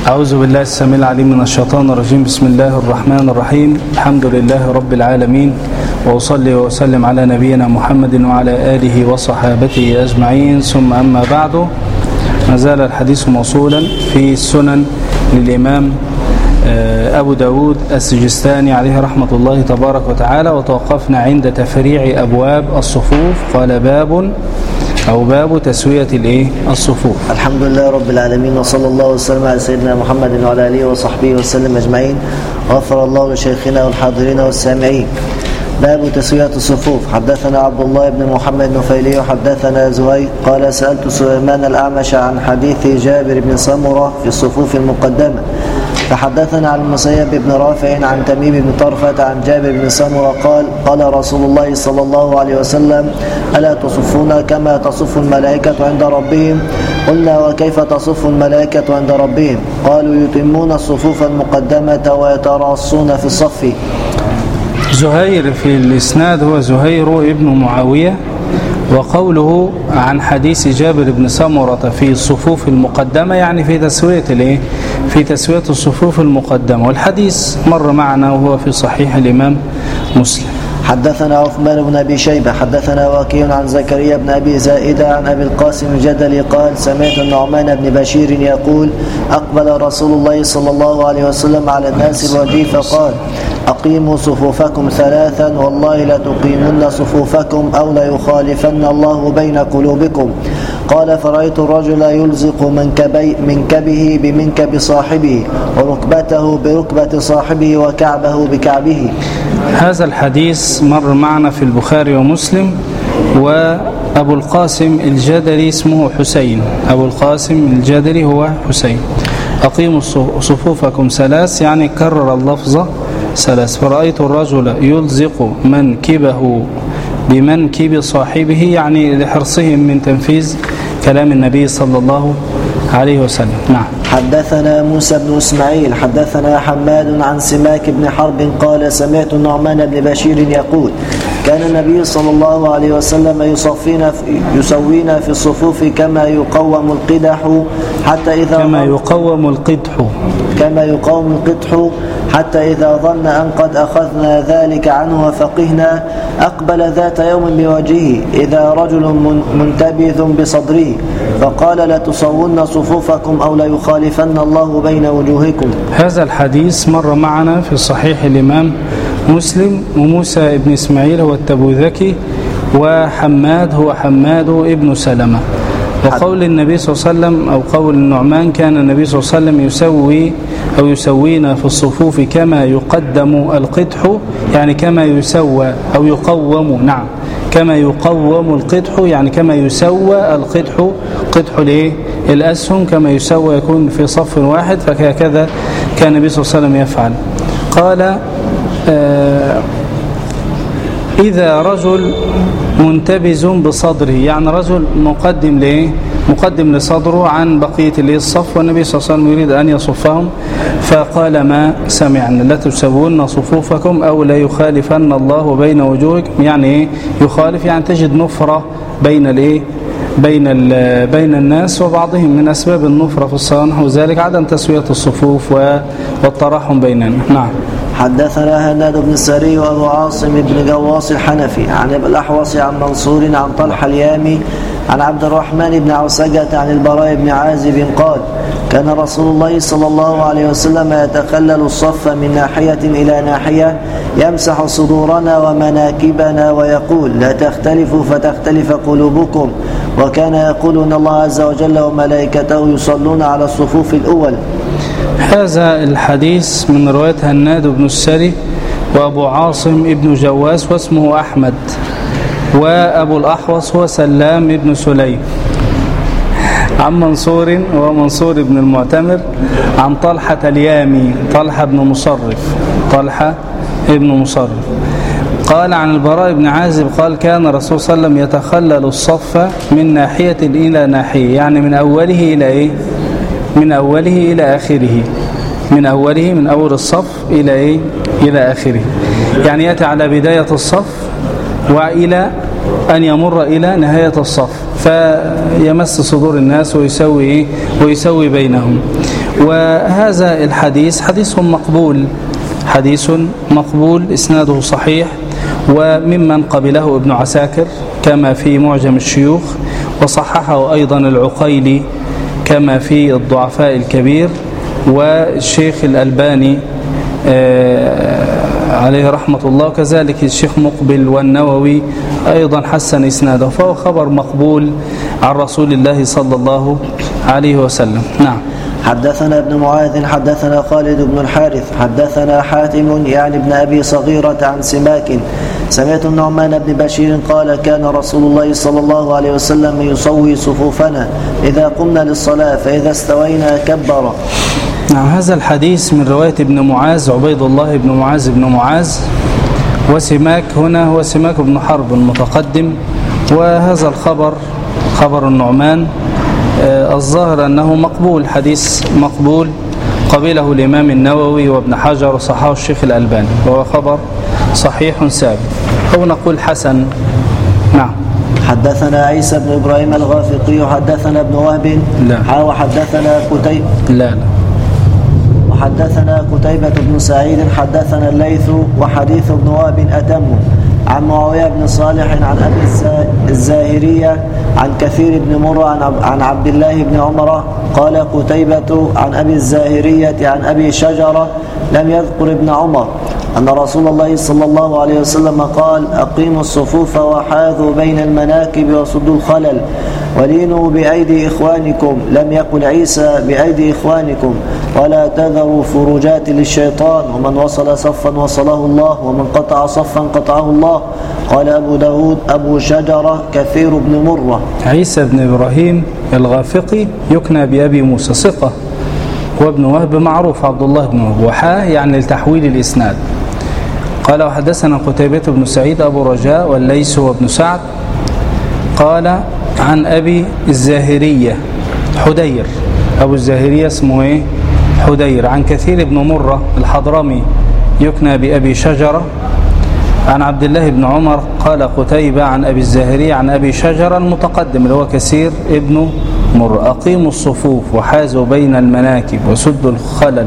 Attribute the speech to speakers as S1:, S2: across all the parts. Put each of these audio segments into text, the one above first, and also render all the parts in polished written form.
S1: أعوذ بالله السميع العليم من الشيطان الرجيم. بسم الله الرحمن الرحيم. الحمد لله رب العالمين، وأصلي وأسلم على نبينا محمد وعلى آله وصحابته أجمعين، ثم أما بعد. ما زال الحديث موصولا في السنن للإمام أبو داود السجستاني عليه رحمة الله تبارك وتعالى، وتوقفنا عند تفريع أبواب الصفوف. قال باب تسوية الصفوف.
S2: الحمد لله رب العالمين، وصلى الله وسلم على سيدنا محمد وعلى آله وصحبه وسلم أجمعين. غفر الله لشيخنا والحاضرين والسامعين. باب تسوية الصفوف. حدثنا عبد الله بن محمد نفيلي وحدثنا زهير قال سألت سليمان الأعمش عن حديث جابر بن سمرة في الصفوف المقدمة، فحدثنا عن المسيب بن رافع عن تميم بن طرفة عن جابر بن سمرة قال رسول الله صلى الله عليه وسلم: ألا تصفون كما تصف الملائكة عند ربهم؟ قلنا: وكيف تصف الملائكة عند ربهم؟ قالوا: يتمون الصفوف المقدمة ويتراصون في الصف.
S1: زهير في الإسناد هو زهير ابن معاوية، وقوله عن حديث جابر بن سمرة في الصفوف المقدمة يعني في تسوية الصفوف المقدمة، والحديث مر معنا وهو في صحيح الإمام مسلم.
S2: حدثنا عثمان بن أبي شيبة حدثنا وكيع عن زكريا بن أبي زائدة عن أبي القاسم الجدلي قال: سمعت النعمان بن بشير يقول: أقبل رسول الله صلى الله عليه وسلم على الناس الوجيه فقال: أقيموا صفوفكم ثلاثا، والله لتقيمن صفوفكم أو ليخالفن الله بين قلوبكم. قال: فرأيت الرجل يلزق منكبه بمنكب صاحبه، وركبته بركبة صاحبه، وكعبه بكعبه.
S1: هذا الحديث مر معنا في البخاري ومسلم. وأبو القاسم الجدلي اسمه حسين، أبو القاسم الجدلي هو حسين. أقيموا صفوفكم ثلاث يعني كرر اللفظ ثلاث. فرأيت الرجل يلزق منكبه بمنكب صاحبه يعني لحرصهم من تنفيذ كلام النبي صلى الله عليه وسلم. نعم.
S2: حدثنا موسى بن إسماعيل حدثنا حماد عن سماك بن حرب قال: سمعت النعمان بن بشير يقول: كان النبي صلى الله عليه وسلم يسوينا في الصفوف كما يقوم القدح حتى إذا ظن أن قد أخذنا ذلك عنه وفقهنا أقبل ذات يوم بوجهه إذا رجل منتبذ بصدره فقال: لتصون صفوفكم أو ليخالفن الله بين وجوهكم.
S1: هذا الحديث مر معنا في صحيح الإمام مسلم. وموسى ابن إسماعيل هو التبوذكي، وحماد هو حماد ابن سلمة. وقول النبي صلى الله عليه وسلم أو قول النعمان: كان النبي صلى الله عليه وسلم يسوينا في الصفوف كما يقدم القدح يعني كما يسوى أو يقوم. نعم، كما يقوم القدح يعني كما يسوى القدح. قدح الأسهم كما يسوى يكون في صف واحد، فهكذا كان النبي صلى الله عليه وسلم يفعل. قال: إذا رجل منتبز بصدره يعني رجل مقدم لصدره عن بقية الصف، والنبي صلى الله عليه وسلم يريد أن يصفهم، فقال: ما سمعنا، لا تسوون صفوفكم أو لا يخالفن الله بين وجوهكم. يعني يخالف يعني تجد نفرة بين الناس وبعضهم. من أسباب النفرة في الصلاة نحو ذلك عدم تسوية الصفوف والتراحم بيننا. نعم.
S2: حدثنا هناد بن السري وأبو عاصم بن جواص الحنفي عن أبي الأحوص عن منصور عن طلحة اليامي عن عبد الرحمن بن عوسجة عن البراء بن عازب قال: كان رسول الله صلى الله عليه وسلم يتخلل الصف من ناحية إلى ناحية يمسح صدورنا ومناكبنا ويقول: لا تختلفوا فتختلف قلوبكم. وكان يقول: إن الله عز وجل وملائكته يصلون على الصفوف الأول.
S1: هذا الحديث من رواية هناد بن السري وأبو عاصم ابن جواس واسمه أحمد، وأبو الأحوص هو سلام ابن سليم، عن منصور ومنصور بن المعتمر عن طلحة اليامي طلحة ابن مصرف قال عن البراء بن عازب قال: كان الرسول صلى الله عليه وسلم يتخلل الصف من ناحية إلى ناحية يعني من أوله إلى آخره، من أول الصف إلى آخره، يعني يأتي على بداية الصف وإلى أن يمر إلى نهاية الصف، فيمس صدور الناس ويسوي بينهم. وهذا الحديث حديث مقبول إسناده صحيح، وممن قبله ابن عساكر كما في معجم الشيوخ، وصححه أيضا العقيلي كما في الضعفاء الكبير، والشيخ الألباني عليه رحمة الله، وكذلك الشيخ مقبل والنووي أيضا حسن إسناده، فهو خبر مقبول عن رسول الله صلى الله عليه وسلم. نعم.
S2: حدثنا ابن معاذ حدثنا خالد بن الحارث حدثنا حاتم يعني ابن أبي صغيرة عن سماك سمعت النعمان بن بشير قال كان رسول الله صلى الله عليه وسلم يسوي صفوفنا إذا قمنا للصلاة فإذا استوينا كبر.
S1: نعم. هذا الحديث من رواية ابن معاذ عبيد الله بن معاذ بن معاذ، وسماك هنا هو سماك بن حرب المتقدم، وهذا الخبر خبر النعمان الظاهر أنه مقبول، حديث مقبول قبله الإمام النووي وابن حجر وصححه الشيخ الألباني، وهو خبر صحيح ثابت، أو نقول حسن. نعم.
S2: حدثنا عيسى بن إبراهيم الغافقي حدثنا ابن وهب وحدثنا وحدثنا قتيبة بن سعيد حدثنا الليث وحديث ابن وهب أتم عن معاوية بن صالح عن أبي الزاهرية عن كثير بن مرة عن عبد الله بن عمر قال قتيبة عن أبي الزاهرية عن أبي شجرة لم يذكر ابن عمر أن رسول الله صلى الله عليه وسلم قال أقيموا الصفوف وحاذوا بين المناكب وصدوا الخلل ولينوا بأيدي إخوانكم، لم يقل عيسى بأيدي إخوانكم، ولا تذروا فروجات للشيطان، ومن وصل صفا وصله الله، ومن قطع صفا قطعه الله. قال أبو داود أبو شجرة كثير بن مرة.
S1: عيسى بن إبراهيم الغافقي يكنى بأبي موسى ثقة، وابن وهب معروف عبد الله بن وهب، وحاه يعني لتحويل الإسناد. قال وحدثنا قتيبة بن سعيد أبو رجاء والليث وابن سعد قال عن أبي الزاهرية حدير، أبو الزاهرية اسمه إيه؟ حدير، عن كثير بن مرة الحضرمي يكنى بأبي شجرة، عن عبد الله بن عمر. قال قتيبة عن أبي الزاهرية عن أبي شجرة المتقدم اللي هو كثير ابن مرة أقيموا الصفوف وحازوا بين المناكب وسدوا الخلل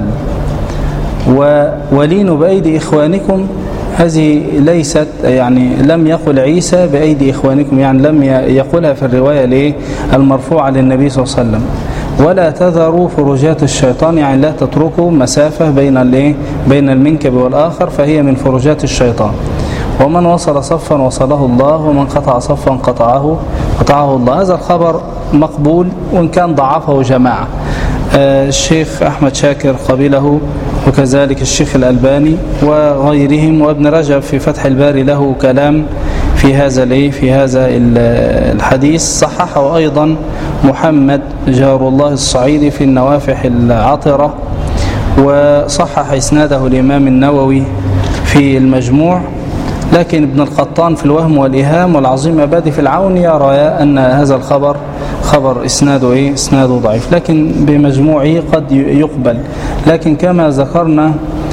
S1: ولينوا بأيدي إخوانكم. هذه ليست يعني لم يقل عيسى بأيدي إخوانكم، يعني لم يقولها في الرواية المرفوعة للنبي صلى الله عليه وسلم. ولا تذروا فروجات الشيطان، يعني لا تتركوا مسافة بين المنكب والآخر، فهي من فروجات الشيطان. ومن وصل صفا وصله الله، ومن قطع صفا قطعه الله. هذا الخبر مقبول وإن كان ضعفه جماعة، الشيخ أحمد شاكر قبله، وكذلك الشيخ الألباني وغيرهم، وابن رجب في فتح الباري له كلام في هذا الحديث. صححه أيضا محمد جار الله الصعيدي في النوافح العطرة، وصحح إسناده الإمام النووي في المجموع. لكن ابن القطان في الوهم والإيهام والعظيم أبادي في العون يرى أن هذا الخبر خبر إسناده ضعيف، لكن بمجموعه قد يقبل. لكن كما ذكرنا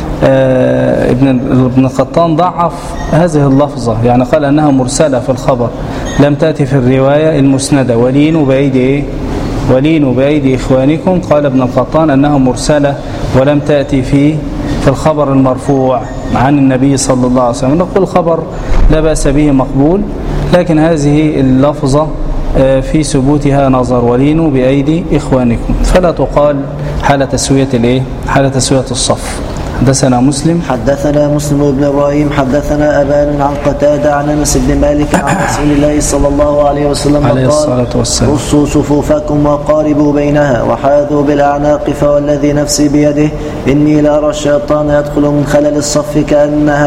S1: ابن القطان ضعف هذه اللفظة، يعني قال أنها مرسلة في الخبر، لم تأتي في الرواية المسندة ولينوا بأيدي إخوانكم. قال ابن القطان أنها مرسلة ولم تأتي في الخبر المرفوع عن النبي صلى الله عليه وسلم. نقول خبر لا بأس به مقبول، لكن هذه اللفظة في ثبوتها نظر، ولينوا بأيدي إخوانكم، فلا تقال حالة تسوية الصف. حدثنا مسلم
S2: بن إبراهيم حدثنا أبان عن قتادة عن أنس بن مالك عن رسول الله صلى الله عليه وسلم
S1: عليه الصلاة والسلام
S2: رصوا صفوفكم وقاربوا بينها وحاذوا بالأعناق، فوالذي نفسي بيده إني لأرى الشيطان يدخل من خلل الصف كأنها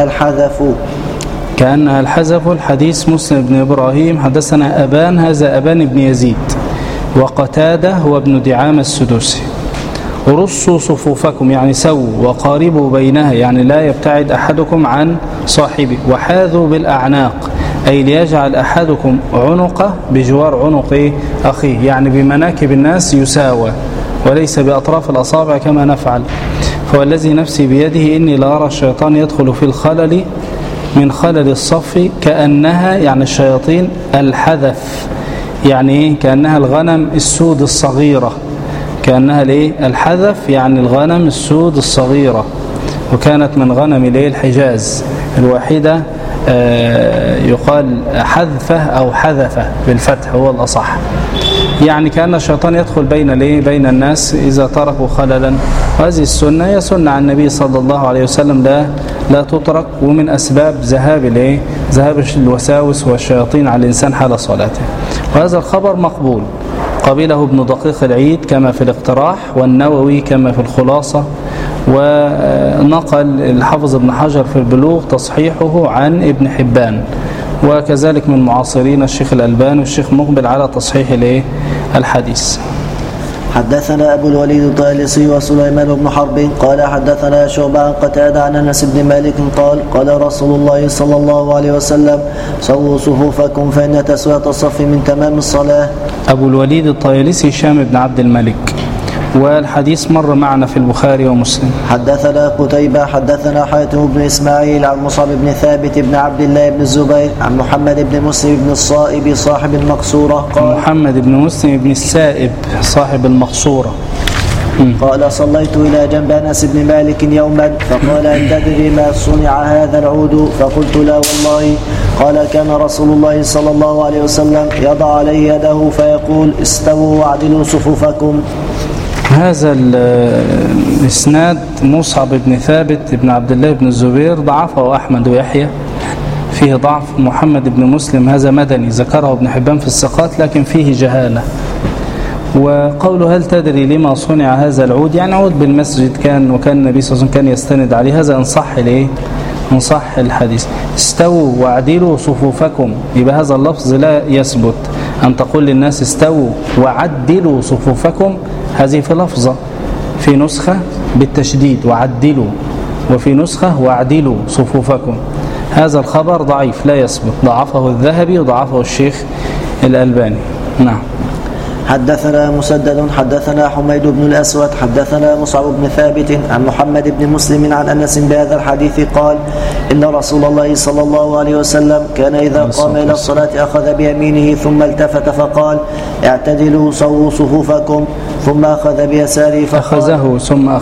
S1: الحذف. الحديث مسلم بن إبراهيم حدثنا أبان، هذا أبان بن يزيد، وقتادة هو ابن دعامة السدوسي. رصوا صفوفكم يعني سووا، وقاربوا بينها يعني لا يبتعد أحدكم عن صاحبه، وحاذوا بالأعناق أي ليجعل أحدكم عنقه بجوار عنق أخيه، يعني بمناكب الناس يساوى وليس بأطراف الأصابع كما نفعل. فوالذي نفسي بيده إني لأرى الشيطان يدخل في الخلل من خلل الصف كأنها يعني الشياطين الحذف، يعني كأنها الغنم السود الصغيرة، كأنها الحذف يعني الغنم السود الصغيرة، وكانت من غنم الحجاز الواحدة، يقال حذفة أو حذفة بالفتح هو الأصح. يعني كأن الشيطان يدخل بين الناس إذا تركوا خللا، وهذه السنة هي سنة عن النبي صلى الله عليه وسلم لا تترك، ومن أسباب ذهاب الوساوس والشياطين على الإنسان حال صلاته. وهذا الخبر مقبول، قبله ابن دقيق العيد كما في الاقتراح، والنووي كما في الخلاصة، ونقل الحافظ ابن حجر في البلوغ تصحيحه عن ابن حبان، وكذلك من معاصرين الشيخ الألباني والشيخ مقبل على تصحيح الحديث.
S2: حدثنا أبو الوليد الطيالسي وسليمان بن حرب قال حدثنا شعبة عن قتادة عن أنس بن مالك قال رسول الله صلى الله عليه وسلم سووا صفوفكم فإن تسوية الصف من تمام الصلاة.
S1: أبو الوليد الطيالسي هشام بن عبد الملك، والحديث مر معنا في البخاري ومسلم.
S2: حدثنا قتيبة حدثنا حاتم بن إسماعيل عن مصعب بن ثابت بن عبد الله بن الزبير عن محمد بن مسلم بن الصائب صاحب المقصورة قال
S1: محمد بن مسلم بن السائب صاحب المقصورة
S2: قال صليت إلى جنب أنس بن مالك يوما فقال أن تدري ما صنع هذا العود؟ فقلت لا والله. قال كان رسول الله صلى الله عليه وسلم يضع عليه يده فيقول استووا واعدلوا صفوفكم.
S1: هذا الإسناد مصعب بن ثابت بن عبد الله بن الزبير ضعفه أحمد ويحيى، فيه ضعف. محمد بن مسلم هذا مدني ذكره ابن حبان في الثقات لكن فيه جهالة. وقوله هل تدري لما صنع هذا العود؟ يعني عود بالمسجد وكان النبي صلى الله عليه وسلم كان يستند عليه. هذا إن صح الحديث. استووا واعدلوا صفوفكم، يبقى هذا اللفظ لا يثبت أن تقول للناس استووا وعدلوا صفوفكم. هذه في لفظة، في نسخة بالتشديد وعدلوا، وفي نسخة واعدلوا صفوفكم. هذا الخبر ضعيف لا يثبت، ضعفه الذهبي وضعفه الشيخ الألباني. نعم.
S2: حدثنا مسدد حدثنا حميد بن الأسود حدثنا مصعب بن ثابت عن محمد بن مسلم عن أنس بهذا الحديث قال إن رسول الله صلى الله عليه وسلم كان إذا قام إلى الصلاة أخذ بيمينه ثم التفت فقال اعتدلوا سووا صفوفكم، ثم أخذ بيساره فقال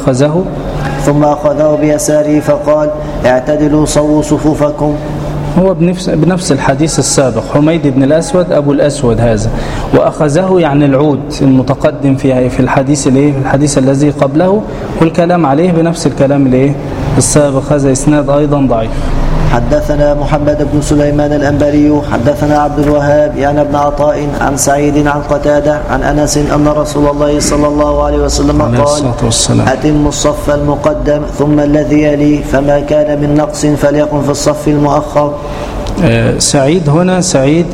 S2: ثم أخذه بيساره فقال اعتدلوا سووا صفوفكم.
S1: هو بنفس الحديث السابق، حميد بن الأسود أبو الأسود هذا، وأخذه يعني العود المتقدم في الحديث الذي قبله، والكلام عليه بنفس الكلام السابق. هذا إسناد أيضا ضعيف.
S2: حدثنا محمد بن سليمان الأنباري حدثنا عبد الوهاب يعني ابن عطاء عن سعيد عن قتادة عن أنس أن رسول الله صلى الله عليه وسلم قال أتم الصف المقدم ثم الذي يلي، فما كان من نقص فليكن في الصف المؤخر.
S1: سعيد هنا سعيد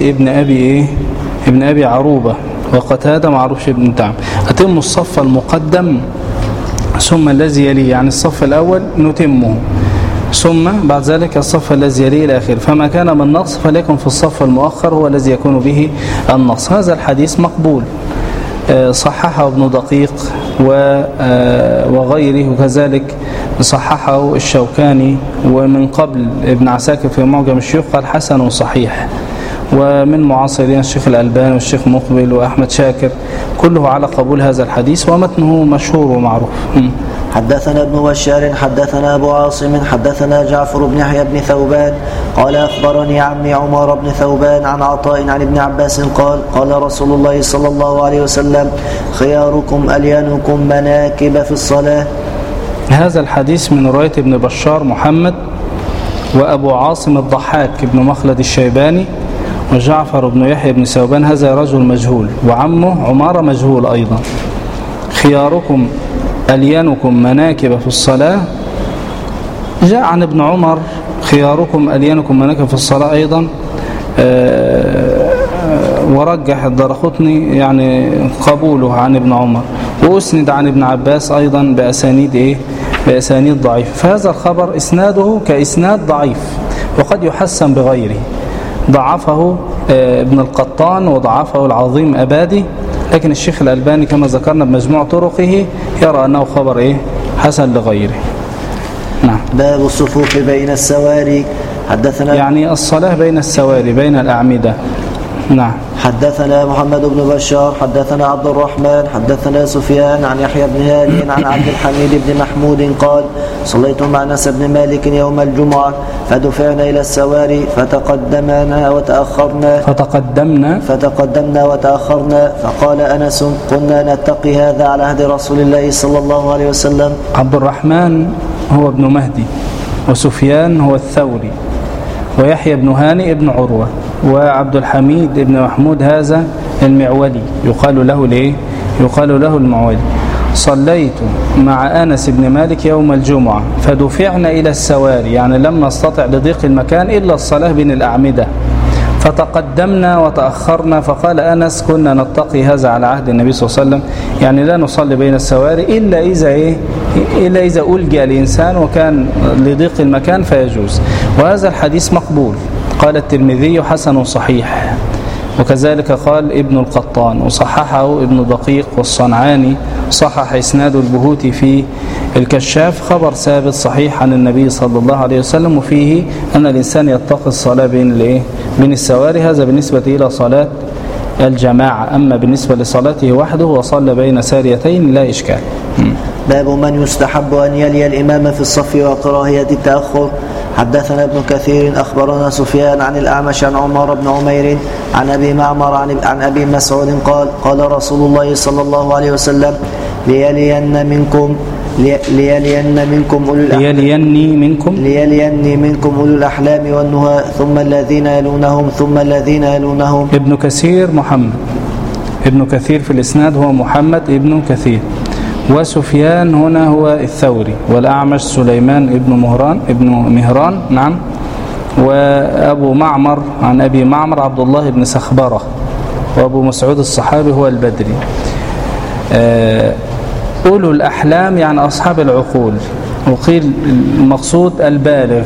S1: ابن أبي عروبة، وقتادة معروف ابن تعم. أتم الصف المقدم ثم الذي يلي، يعني الصف الأول نتمه، ثم بعد ذلك الصف الذي يليه إلى آخره، فما كان من نقص فليكن في الصف المؤخر هو الذي يكون به النقص. هذا الحديث مقبول، صححه ابن دقيق وغيره، وكذلك صححه الشوكاني، ومن قبل ابن عساكر في معجم الشيوخ قال حسن صحيح، ومن معاصرين الشيخ الألباني والشيخ مقبل وأحمد شاكر كله على قبول هذا الحديث، ومتنه مشهور ومعروف.
S2: حدثنا ابن بشار حدثنا أبو عاصم حدثنا جعفر بن يحيى بن ثوبان قال أخبرني عمي عمر بن ثوبان عن عطاء عن ابن عباس قال رسول الله صلى الله عليه وسلم خياركم أليانكم مناكب في الصلاة.
S1: هذا الحديث من رواية ابن بشار محمد، وأبو عاصم الضحاك بن مخلد الشيباني، وجعفر بن يحيى بن ثوبان هذا رجل مجهول، وعمه عمارة مجهول أيضا. خياركم أليانكم مناكب في الصلاة، جاء عن ابن عمر خياركم أليانكم مناكب في الصلاة أيضا، ورجح الدرقطني يعني قبوله عن ابن عمر، وأسند عن ابن عباس أيضا بأسانيد ضعيف. فهذا الخبر إسناده كإسناد ضعيف، وقد يحسن بغيره. ضعفه ابن القطان وضعفه العظيم أبادي، لكن الشيخ الألباني كما ذكرنا بمجموع طرقه يرى أنه خبر حسن لغيره. نعم.
S2: باب الصفوف بين السواري. حدثنا
S1: يعني الصلاة بين السواري بين الأعمدة. نعم.
S2: حدثنا محمد بن بشار حدثنا عبد الرحمن حدثنا سفيان عن يحيى بن هادي عن عبد الحميد بن محمود قال صليت مع أنس بن مالك يوم الجمعة فدفعنا إلى السواري فتقدمنا وتأخرنا فقال أنس كنا نتقي هذا على عهد رسول الله صلى الله عليه وسلم.
S1: عبد الرحمن هو ابن مهدي، وسفيان هو الثوري، ويحيى بن هانئ ابن عروة، وعبد الحميد ابن محمود هذا المعولي يقال له المعولي. صليت مع أنس بن مالك يوم الجمعة فدفعنا إلى السواري، يعني لم نستطع لضيق المكان إلا الصلاة بين الأعمدة، فتقدمنا وتأخرنا فقال أنس كنا نتقي هذا على عهد النبي صلى الله عليه وسلم، يعني لا نصلي بين السواري إلا إذا ألجأ الإنسان وكان لضيق المكان فيجوز. وهذا الحديث مقبول، قال الترمذي حسن صحيح، وكذلك قال ابن القطان، وصححه ابن دقيق والصنعاني، صحح إسناد البهوتي في الكشاف، خبر ثابت صحيح عن النبي صلى الله عليه وسلم، وفيه أن الإنسان يتقي الصلاة بين السواري. هذا بالنسبة إلى صلاة الجماعة، أما بالنسبة لصلاته وحده وصلى بين ساريتين لا إشكال.
S2: باب من يستحب أن يلي الإمام في الصف وكراهية التأخر. حدثنا ابن كثير أخبرنا سفيان عن الأعمش عن عمر بن عمير عن أبي معمر عن أبي مسعود قال قال رسول الله صلى الله عليه وسلم ليليني منكم أولو الأحلام والنهى ثم الذين يلونهم.
S1: ابن كثير محمد، ابن كثير في الإسناد هو محمد ابن كثير، وسفيان هنا هو الثوري، والأعمش سليمان ابن مهران نعم، وأبو معمر عن أبي معمر عبد الله بن سخبرة، وأبو مسعود الصحابي هو البدري. أولو الأحلام يعني أصحاب العقول، وقيل المقصود البالغ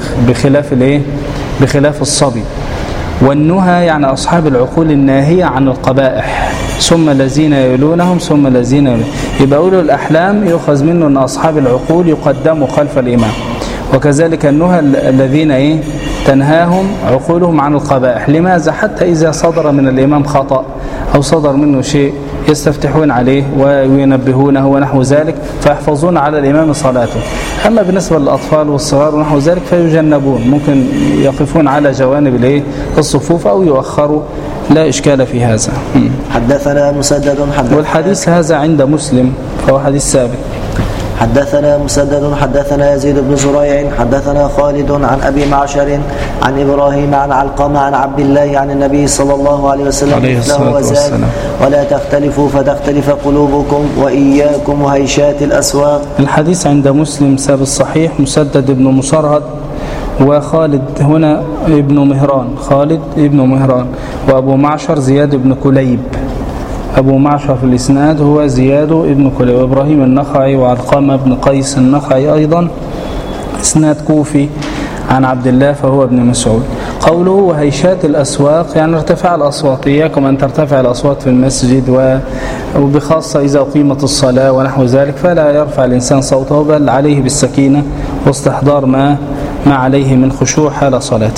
S1: بخلاف الصبي. والنهى يعني أصحاب العقول الناهية عن القبائح، ثم الذين يلونهم ثم الذين يلونهم. يبقى أولو الأحلام يؤخذ منه أن أصحاب العقول يقدموا خلف الإمام، وكذلك النهى الذين تنهاهم عقولهم عن القبائح. لماذا؟ حتى إذا صدر من الإمام خطأ أو صدر منه شيء يستفتحون عليه وينبهونه ونحو ذلك، فيحفظون على الإمام صلاته. أما بالنسبة للأطفال والصغار ونحو ذلك فيجنبون، ممكن يقفون على جوانب الصفوف أو يؤخروا، لا إشكال في هذا.
S2: حدثنا مسدد
S1: والحديث هذا عند مسلم فهو حديث ثابت.
S2: حدثنا مسدد حدثنا يزيد بن زريع حدثنا خالد عن أبي معشر عن إبراهيم عن علقمة عن عبد الله عن النبي صلى الله عليه وسلم مثله وزاد ولا تختلفوا فتختلف قلوبكم وإياكم وهيشات الأسواق.
S1: الحديث عند مسلم ثابت صحيح. مسدد بن مصرهد، وخالد هنا خالد ابن مهران، وأبو معشر زياد بن كليب. أبو معشر في الإسناد هو زياد ابن كليب، وإبراهيم النخعي وعلقمة بن قيس النخعي أيضا إسناد كوفي عن عبد الله فهو ابن مسعود. قوله وهيشات الأسواق يعني ارتفاع الأصوات، إياكم أن ترتفع الأصوات في المسجد، وبخاصة إذا أقيمت الصلاة ونحو ذلك، فلا يرفع الإنسان صوته، بل عليه بالسكينة واستحضار ما عليه من خشوع حال صلاته.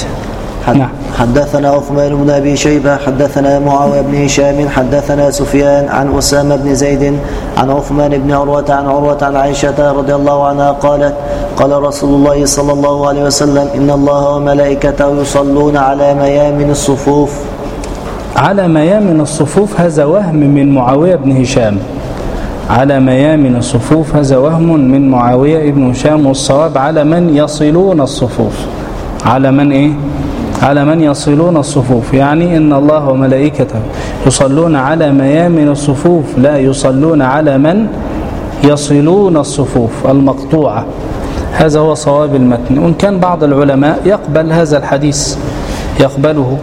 S2: حدثنا عثمان بن أبي شيبة حدثنا معاوية بن هشام حدثنا سفيان عن أسامة بن زيد عن عثمان بن عروة عن عائشة رضي الله عنها قالت قال رسول الله صلى الله عليه وسلم إن الله وملائكته يصلون على ميامن الصفوف.
S1: على ميامن الصفوف هذا وهم من معاوية بن هشام، على ميامن الصفوف هذا وهم من معاوية بن هشام، والصواب على من يصلون الصفوف. على من يصلون الصفوف، يعني إن الله وملائكته يصلون على ميامن الصفوف، لا يصلون على من يصلون الصفوف المقطوعة. هذا هو صواب المتن، وإن كان بعض العلماء يقبل هذا الحديث، يقبله،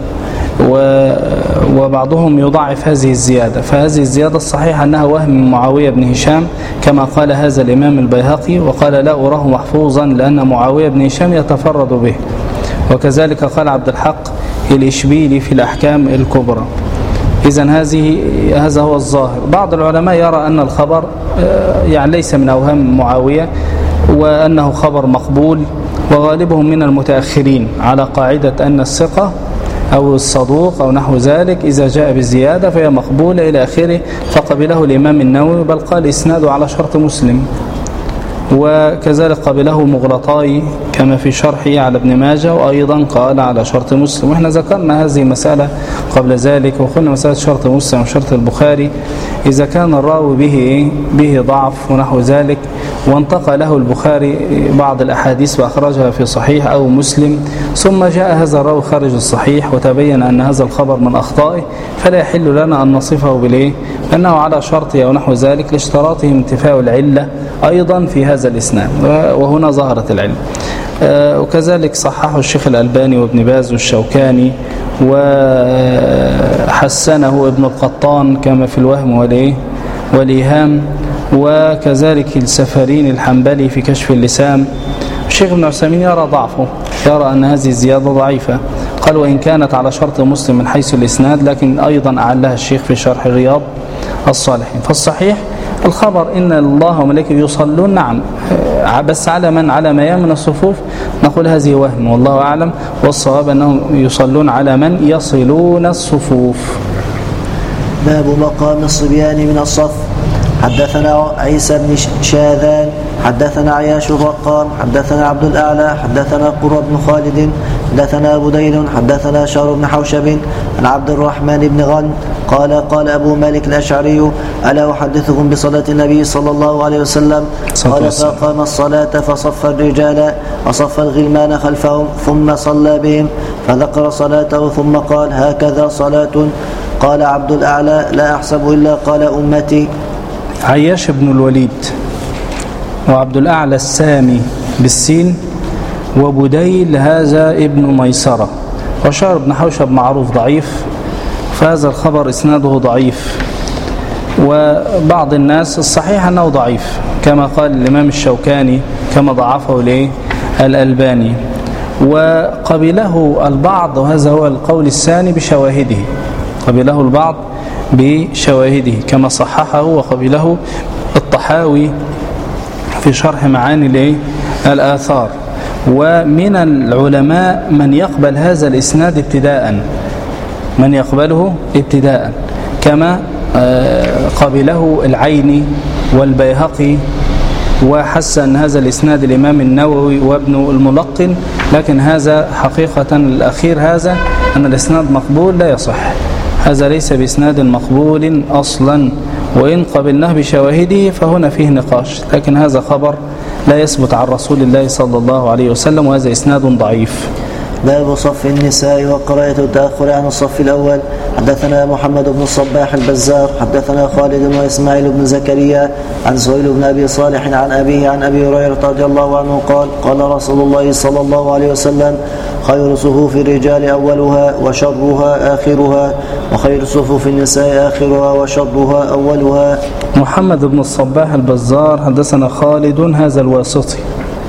S1: وبعضهم يضعف هذه الزيادة. فهذه الزيادة الصحيحة أنها وهم معاوية بن هشام، كما قال هذا الإمام البيهقي، وقال لا أراه محفوظا لأن معاوية بن هشام يتفرد به. وكذلك قال عبد الحق الإشبيلي في الأحكام الكبرى. إذن هذا هو الظاهر. بعض العلماء يرى أن الخبر يعني ليس من أوهام معاوية، وأنه خبر مقبول، وغالبهم من المتأخرين على قاعدة أن الثقة أو الصدوق أو نحو ذلك، إذا جاء بزيادة فهي مقبولة إلى آخره. فقبله الإمام النووي، بل قال إسناده على شرط مسلم. وكذلك قبله مغلطاي كما في شرحه على ابن ماجه، وأيضا قال على شرط مسلم. وإحنا ذكرنا هذه مسألة قبل ذلك، وقلنا مسألة شرط مسلم وشرط البخاري إذا كان الراوي به ضعف ونحو ذلك، وانتقى له البخاري بعض الأحاديث وأخرجها في صحيح أو مسلم، ثم جاء هذا الراوي خارج الصحيح وتبين أن هذا الخبر من أخطائه، فلا يحل لنا أن نصفه بأنه على شرط أو نحو ذلك، لاشتراطه انتفاء العلة أيضا في هذا الإسناد، وهنا ظهرت العلة. وكذلك صححه الشيخ الألباني وابن باز والشوكاني، وحسنه ابن القطان كما في الوهم والإيهام، وكذلك السفرين الحنبلي في كشف اللسان. الشيخ ابن عثيمين يرى ضعفه، يرى أن هذه الزيادة ضعيفة، قال وإن كانت على شرط مسلم من حيث الإسناد، لكن أيضا أعلها الشيخ في شرح رياض الصالحين. فالصحيح الخبر إن الله وملائكته يصلون، نعم، بس على ما يمن الصفوف نقول هذه وهم، والله أعلم، والصواب أنهم يصلون على من يصلون الصفوف.
S2: باب مقام الصبيان من الصف. حدثنا عيسى بن شاذان حدثنا عياش الرقام حدثنا عبد الأعلى حدثنا قرة بن خالد حدثنا أبو ديل حدثنا شهر بن حوشب عن عبد الرحمن بن غن قال أبو مالك الأشعري: ألا أحدثكم بصلاة النبي صلى الله عليه وسلم؟ قال: فقام الصلاة فصف الرجال وصف الغلمان خلفهم ثم صلى بهم، فذكر صلاته ثم قال: هكذا صلاة. قال عبد الأعلى: لا أحسب إلا قال أمتي.
S1: عياش بن الوليد وعبد الأعلى السامي بالسين، وبديل هذا ابن ميسرة، وشهر بن حوشب معروف ضعيف، فهذا الخبر إسناده ضعيف، وبعض الناس الصحيح أنه ضعيف كما قال الإمام الشوكاني، كما ضعفه الألباني، وقبله البعض، وهذا هو القول الثاني بشواهده، قبله البعض بشواهده كما صححه وقبله الطحاوي في شرح معاني الآثار. ومن العلماء من يقبل هذا الإسناد ابتداء، من يقبله ابتداء، كما قبله العيني والبيهقي، وحسن هذا الإسناد الإمام النووي وابن الملقن. لكن هذا حقيقة الأخير هذا أن الإسناد مقبول لا يصح، هذا ليس بإسناد مقبول أصلا، وإن قبلناه بشواهده فهنا فيه نقاش، لكن هذا خبر لا يثبت عن رسول الله صلى الله عليه وسلم، وهذا إسناد ضعيف.
S2: باب صف النساء وقراءة التأخر عن الصف الأول. حدثنا محمد بن الصباح البزار حدثنا خالد وإسماعيل بن زكريا عن سهيل بن أبي صالح عن أبيه عن أبي هريرة رضي الله عنه قال: قال رسول الله صلى الله عليه وسلم: خير صفوف الرجال أولها وشرها آخرها، وخير صفوف النساء آخرها وشرها أولها.
S1: محمد بن الصباح البزار حدثنا خالد هذا الواسطي،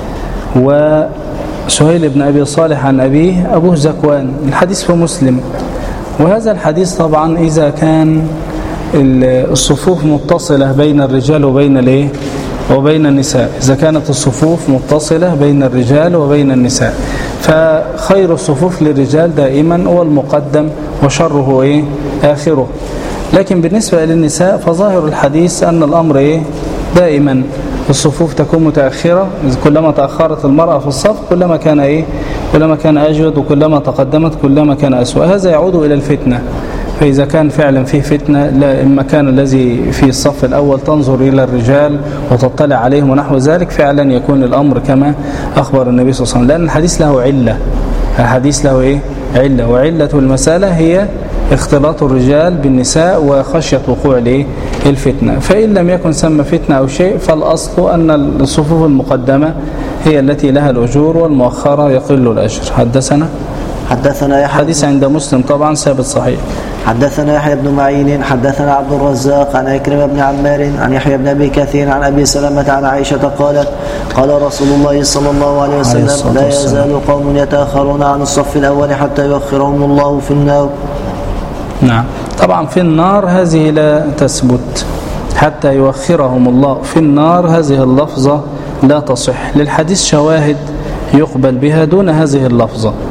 S1: وسهيل بن أبي صالح عن أبيه أبوه زكوان، الحديث في مسلم. وهذا الحديث طبعا إذا كان الصفوف متصلة بين الرجال وبين النساء، إذا كانت الصفوف متصلة بين الرجال وبين النساء، فخير الصفوف للرجال دائما هو المقدم، وشره آخره. لكن بالنسبة للنساء فظاهر الحديث أن الأمر دائما الصفوف تكون متأخرة، كلما تأخرت المرأة في الصف كلما كان أجود، وكلما تقدمت كلما كان أسوأ. هذا يعود إلى الفتنة، فإذا كان فعلا فيه فتنة، إما كان الذي في الصف الأول تنظر إلى الرجال وتطلع عليهم ونحو ذلك، فعلا يكون الأمر كما أخبر النبي صلى الله عليه وسلم، لأن الحديث له علة، الحديث له علة، وعلة المسألة هي اختلاط الرجال بالنساء وخشية وقوع الفتنة. فإن لم يكن ثم فتنة أو شيء، فالأصل أن الصفوف المقدمة هي التي لها الأجور، والمؤخرة يقل الأجر. حدثنا يحيى، حديث عند مسلم طبعا ثابت صحيح.
S2: حدثنا يحيى بن معين حدثنا عبد الرزاق عن عكرمة بن عمار عن يحيى بن أبي كثير عن أبي سلمة عن عائشة قالت: قال رسول الله صلى الله عليه وسلم: لا يزال قوم يتأخرون عن الصف الأول حتى يؤخرهم الله في النار.
S1: نعم، طبعا في النار هذه لا تثبت، حتى يؤخرهم الله في النار هذه اللفظة لا تصح، للحديث شواهد يقبل بها دون هذه اللفظة.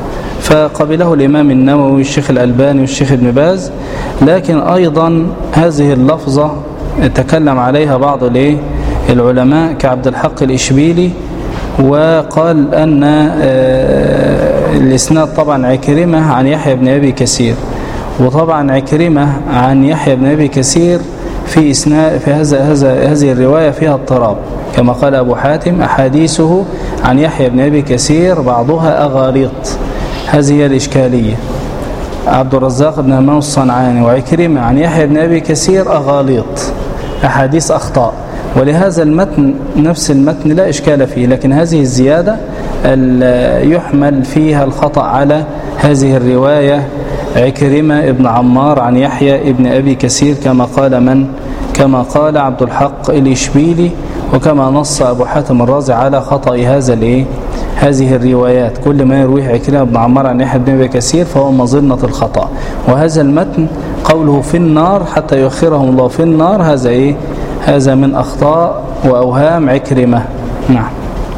S1: فقبله الإمام النووي والشيخ الألباني والشيخ ابن باز. لكن أيضا هذه اللفظة تكلم عليها بعض العلماء كعبد الحق الإشبيلي، وقال أن الإسناد طبعا عكرمة عن يحيى بن أبي كثير، وطبعا عكرمة عن يحيى بن أبي كثير في هذه الرواية فيها اضطراب، كما قال أبو حاتم أحاديثه عن يحيى بن أبي كثير بعضها أغاليط. هذه هي الإشكالية. عبد الرزاق بن همام الصنعاني وعكرمة عن يحيى بن أبي كثير أغاليط، أحاديث أخطاء، ولهذا المتن نفس المتن لا إشكال فيه، لكن هذه الزيادة يحمل فيها الخطأ على هذه الرواية عكرمة ابن عمار عن يحيى ابن أبي كثير كما قال عبد الحق الإشبيلي، وكما نص أبو حاتم الرازي على خطأ هذه الروايات. كل ما يرويه عكرمة بن عمار عن يحيى بن أبي كثير فهو مظنة الخطأ. وهذا المتن قوله في النار حتى يؤخرهم الله في النار، هذا من أخطاء وأوهام عكرمة. نعم.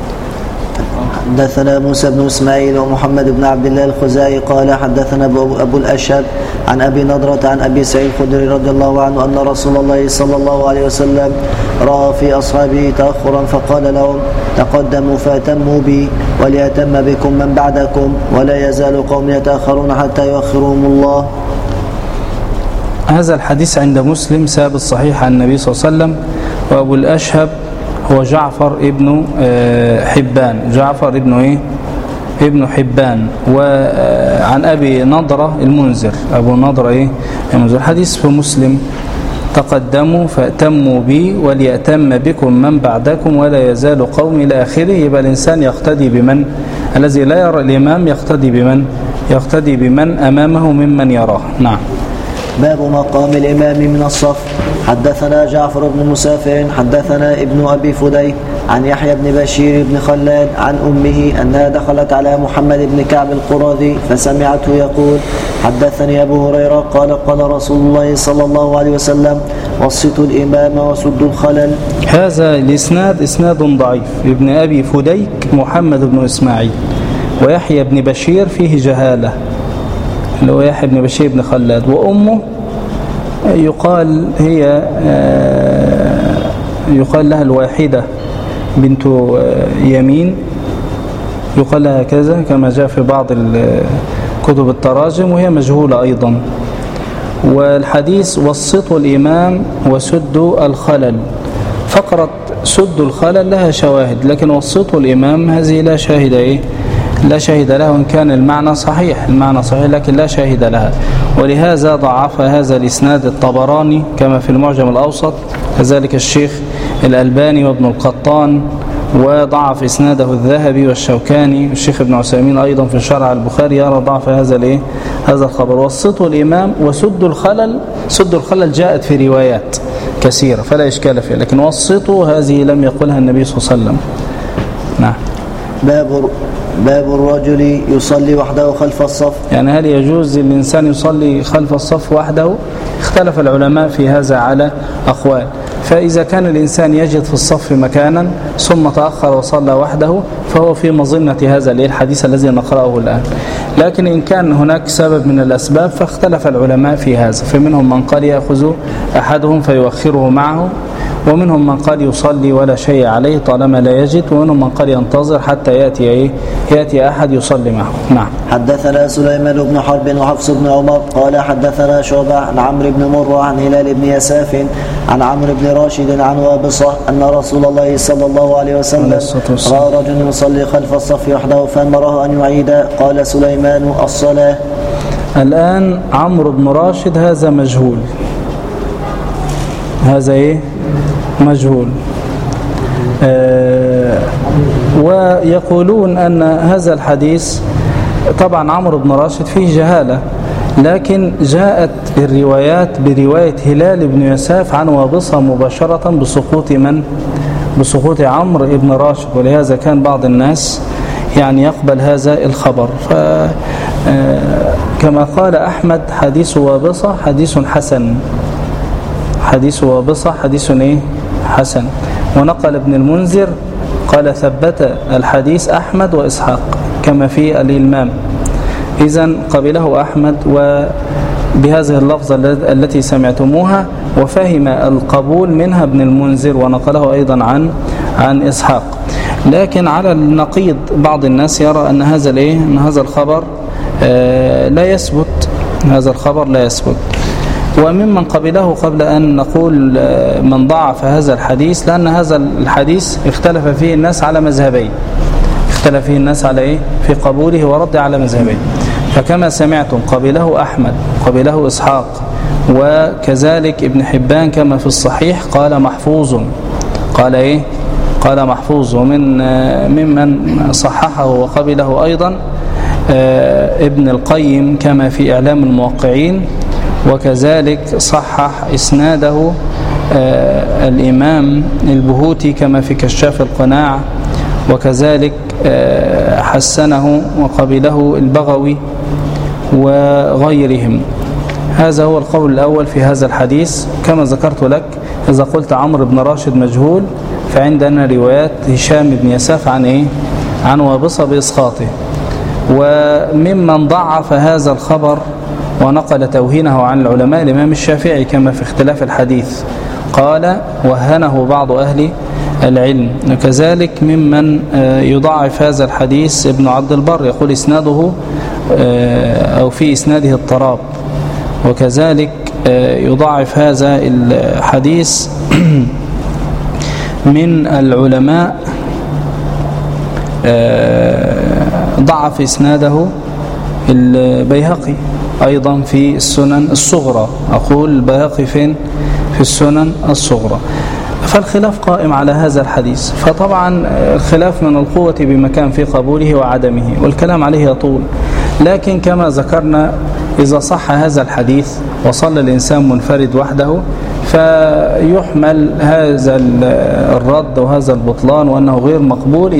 S2: حدثنا موسى بن إسماعيل ومحمد بن عبد الله الخزاعي قال حدثنا أبو الأشهب عن أبي نضرة عن أبي سعيد الخدري رضي الله عنه أن رسول الله صلى الله عليه وسلم رأى في أصحابه تأخرا فقال لهم تقدموا فأتموا بي وليأتم بكم من بعدكم ولا يزال قوم يتأخرون حتى يؤخرهم الله.
S1: هذا الحديث عند مسلم ثابت صحيح عن النبي صلى الله عليه وسلم. وأبو الأشهب هو جعفر ابن حبان، جعفر ابن حبان، وعن أبي نضرة المنذر، أبو نضرة المنذر. الحديث في مسلم تقدموا فأتموا بي وليأتم بكم من بعدكم ولا يزال قومي إلى آخره. يبقى الإنسان يقتدي بمن الذي لا يرى الإمام يقتدي بمن أمامه ممن يراه. نعم.
S2: باب مقام الإمام من الصف. حدثنا جعفر بن مسافر حدثنا ابن أبي فديك عن يحيى بن بشير بن خلاد عن أمه أنها دخلت على محمد بن كعب القرظي فسمعته يقول حدثني أبو هريرة قال رسول الله صلى الله عليه وسلم وسطوا الإمام وسدوا الخلل.
S1: هذا الإسناد إسناد ضعيف. ابن أبي فديك محمد بن إسماعيل، ويحيى بن بشير فيه جهالة اللي هو يحيى بن بشير بن خلاد، وأمه يقال لها الواحدة بنت يمين، يقال لها كذا كما جاء في بعض كتب التراجم، وهي مجهولة أيضا. والحديث وسطوا الإمام وسدوا الخلل، فقرة سدوا الخلل لها شواهد، لكن وسطوا الإمام هذه لا شاهد لها، وإن كان المعنى صحيح لكن لا شاهد لها. ولهذا ضعف هذا الإسناد الطبراني كما في المعجم الأوسط، كذلك الشيخ الألباني وابن القطان، وضعف إسناده الذهبي والشوكاني والشيخ ابن عثيمين أيضا في شرع البخاري يرى ضعف هذا الخبر. وسطوا الإمام وسدوا الخلل. سدوا الخلل جاءت في روايات كثيرة فلا إشكال فيها، لكن وسطوا هذه لم يقلها النبي صلى الله عليه وسلم. نعم.
S2: باب الرجل يصلي وحده خلف الصف.
S1: يعني هل يجوز للإنسان يصلي خلف الصف وحده؟ اختلف العلماء في هذا على أقوال. فإذا كان الإنسان يجد في الصف مكانا ثم تأخر وصلى وحده فهو في مظنة هذا الحديث الذي نقرأه الآن. لكن إن كان هناك سبب من الأسباب فاختلف العلماء في هذا، فمنهم من قال يأخذ أحدهم فيؤخره معه، ومنهم من قال يصلي ولا شيء عليه طالما لا يجد، ومنهم من قال ينتظر حتى يأتي أحد يصلي معه. نعم.
S2: حدثنا سليمان بن حرب وحفص بن عمر قال حدثنا شعبة عن عمرو بن مرة عن هلال بن يساف عن عمرو بن راشد عن وابصة أن رسول الله صلى الله عليه وسلم رأى رجل يصلي خلف الصف وحده فأمره أن يعيد. قال سليمان الصلاة.
S1: الآن عمرو بن راشد هذا مجهول، هذا مجهول. ويقولون أن هذا الحديث طبعا عمرو بن راشد فيه جهالة، لكن جاءت الروايات برواية هلال بن يساف عن وابصة مباشرة بسقوط عمرو بن راشد، ولهذا كان بعض الناس يقبل هذا الخبر. كما قال أحمد حديث وابصة حديث حسن، حديث وابصة حديث حسن. ونقل ابن المنذر قال ثبت الحديث أحمد وإسحاق كما في الإلمام. إذن قبله أحمد وبهذه اللفظة التي سمعتموها، وفهم القبول منها ابن المنذر ونقله أيضا عن إسحاق. لكن على النقيض بعض الناس يرى أن هذا الخبر لا يثبت، هذا الخبر لا يثبت. وممن قبله قبل أن نقول من ضعف هذا الحديث، لأن هذا الحديث اختلف فيه الناس على مذهبين، اختلف فيه الناس على في قبوله ورد على مذهبين. فكما سمعتم قبله أحمد، قبله إسحاق، وكذلك ابن حبان كما في الصحيح قال محفوظ، قال قال محفوظ. ممن صححه وقبله أيضا ابن القيم كما في إعلام الموقعين، وكذلك صحح إسناده الإمام البهوتي كما في كشاف القناع، وكذلك حسنه وقبله البغوي وغيرهم. هذا هو القول الأول في هذا الحديث. كما ذكرت لك، إذا قلت عمرو بن راشد مجهول فعندنا روايات هشام بن يساف عن وابصة بإسقاطه. وممن ضعف هذا الخبر ونقل توهينه عن العلماء الإمام الشافعي كما في اختلاف الحديث، قال وهنه بعض أهل العلم. وكذلك ممن يضعف هذا الحديث ابن عبد البر، يقول إسناده أو في إسناده اضطراب. وكذلك يضعف هذا الحديث من العلماء ضعف إسناده البيهقي أيضا في السنن الصغرى، أقول البيهقي فين؟ في السنن الصغرى. فالخلاف قائم على هذا الحديث. فطبعا الخلاف من القوة بمكان في قبوله وعدمه، والكلام عليه يطول. لكن كما ذكرنا، إذا صح هذا الحديث وصلى الإنسان منفرد وحده فيحمل هذا الرد وهذا البطلان وأنه غير مقبول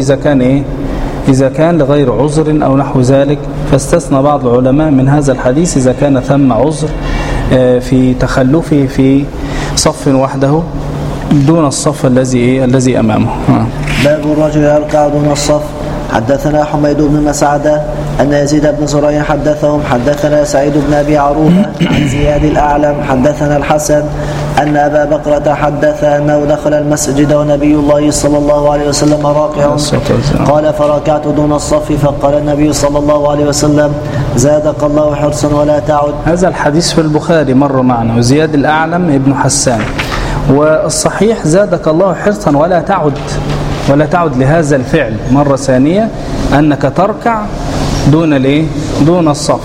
S1: إذا كان لغير عذر أو نحو ذلك. فاستثنى بعض العلماء من هذا الحديث إذا كان ثم عذر في تخلفه في صف وحده دون الصف الذي أمامه.
S2: باب الرجل يركع دون الصف. حدثنا حميد بن مسعدة أن يزيد بن زريع حدثنا سعيد بن أبي عروبة عن زياد الأعلم حدثنا الحسن أن أبا بكرة حدث أنه دخل المسجد ونبي الله صلى الله عليه وسلم راكع، قال فركعت دون الصف، فقال النبي صلى الله عليه وسلم زادك الله حرصا ولا تعد.
S1: هذا الحديث في البخاري مر معنا، وزياد الأعلم ابن حسان. والصحيح زادك الله حرصا ولا تعد لهذا الفعل مرة ثانية، أنك تركع دون الصف،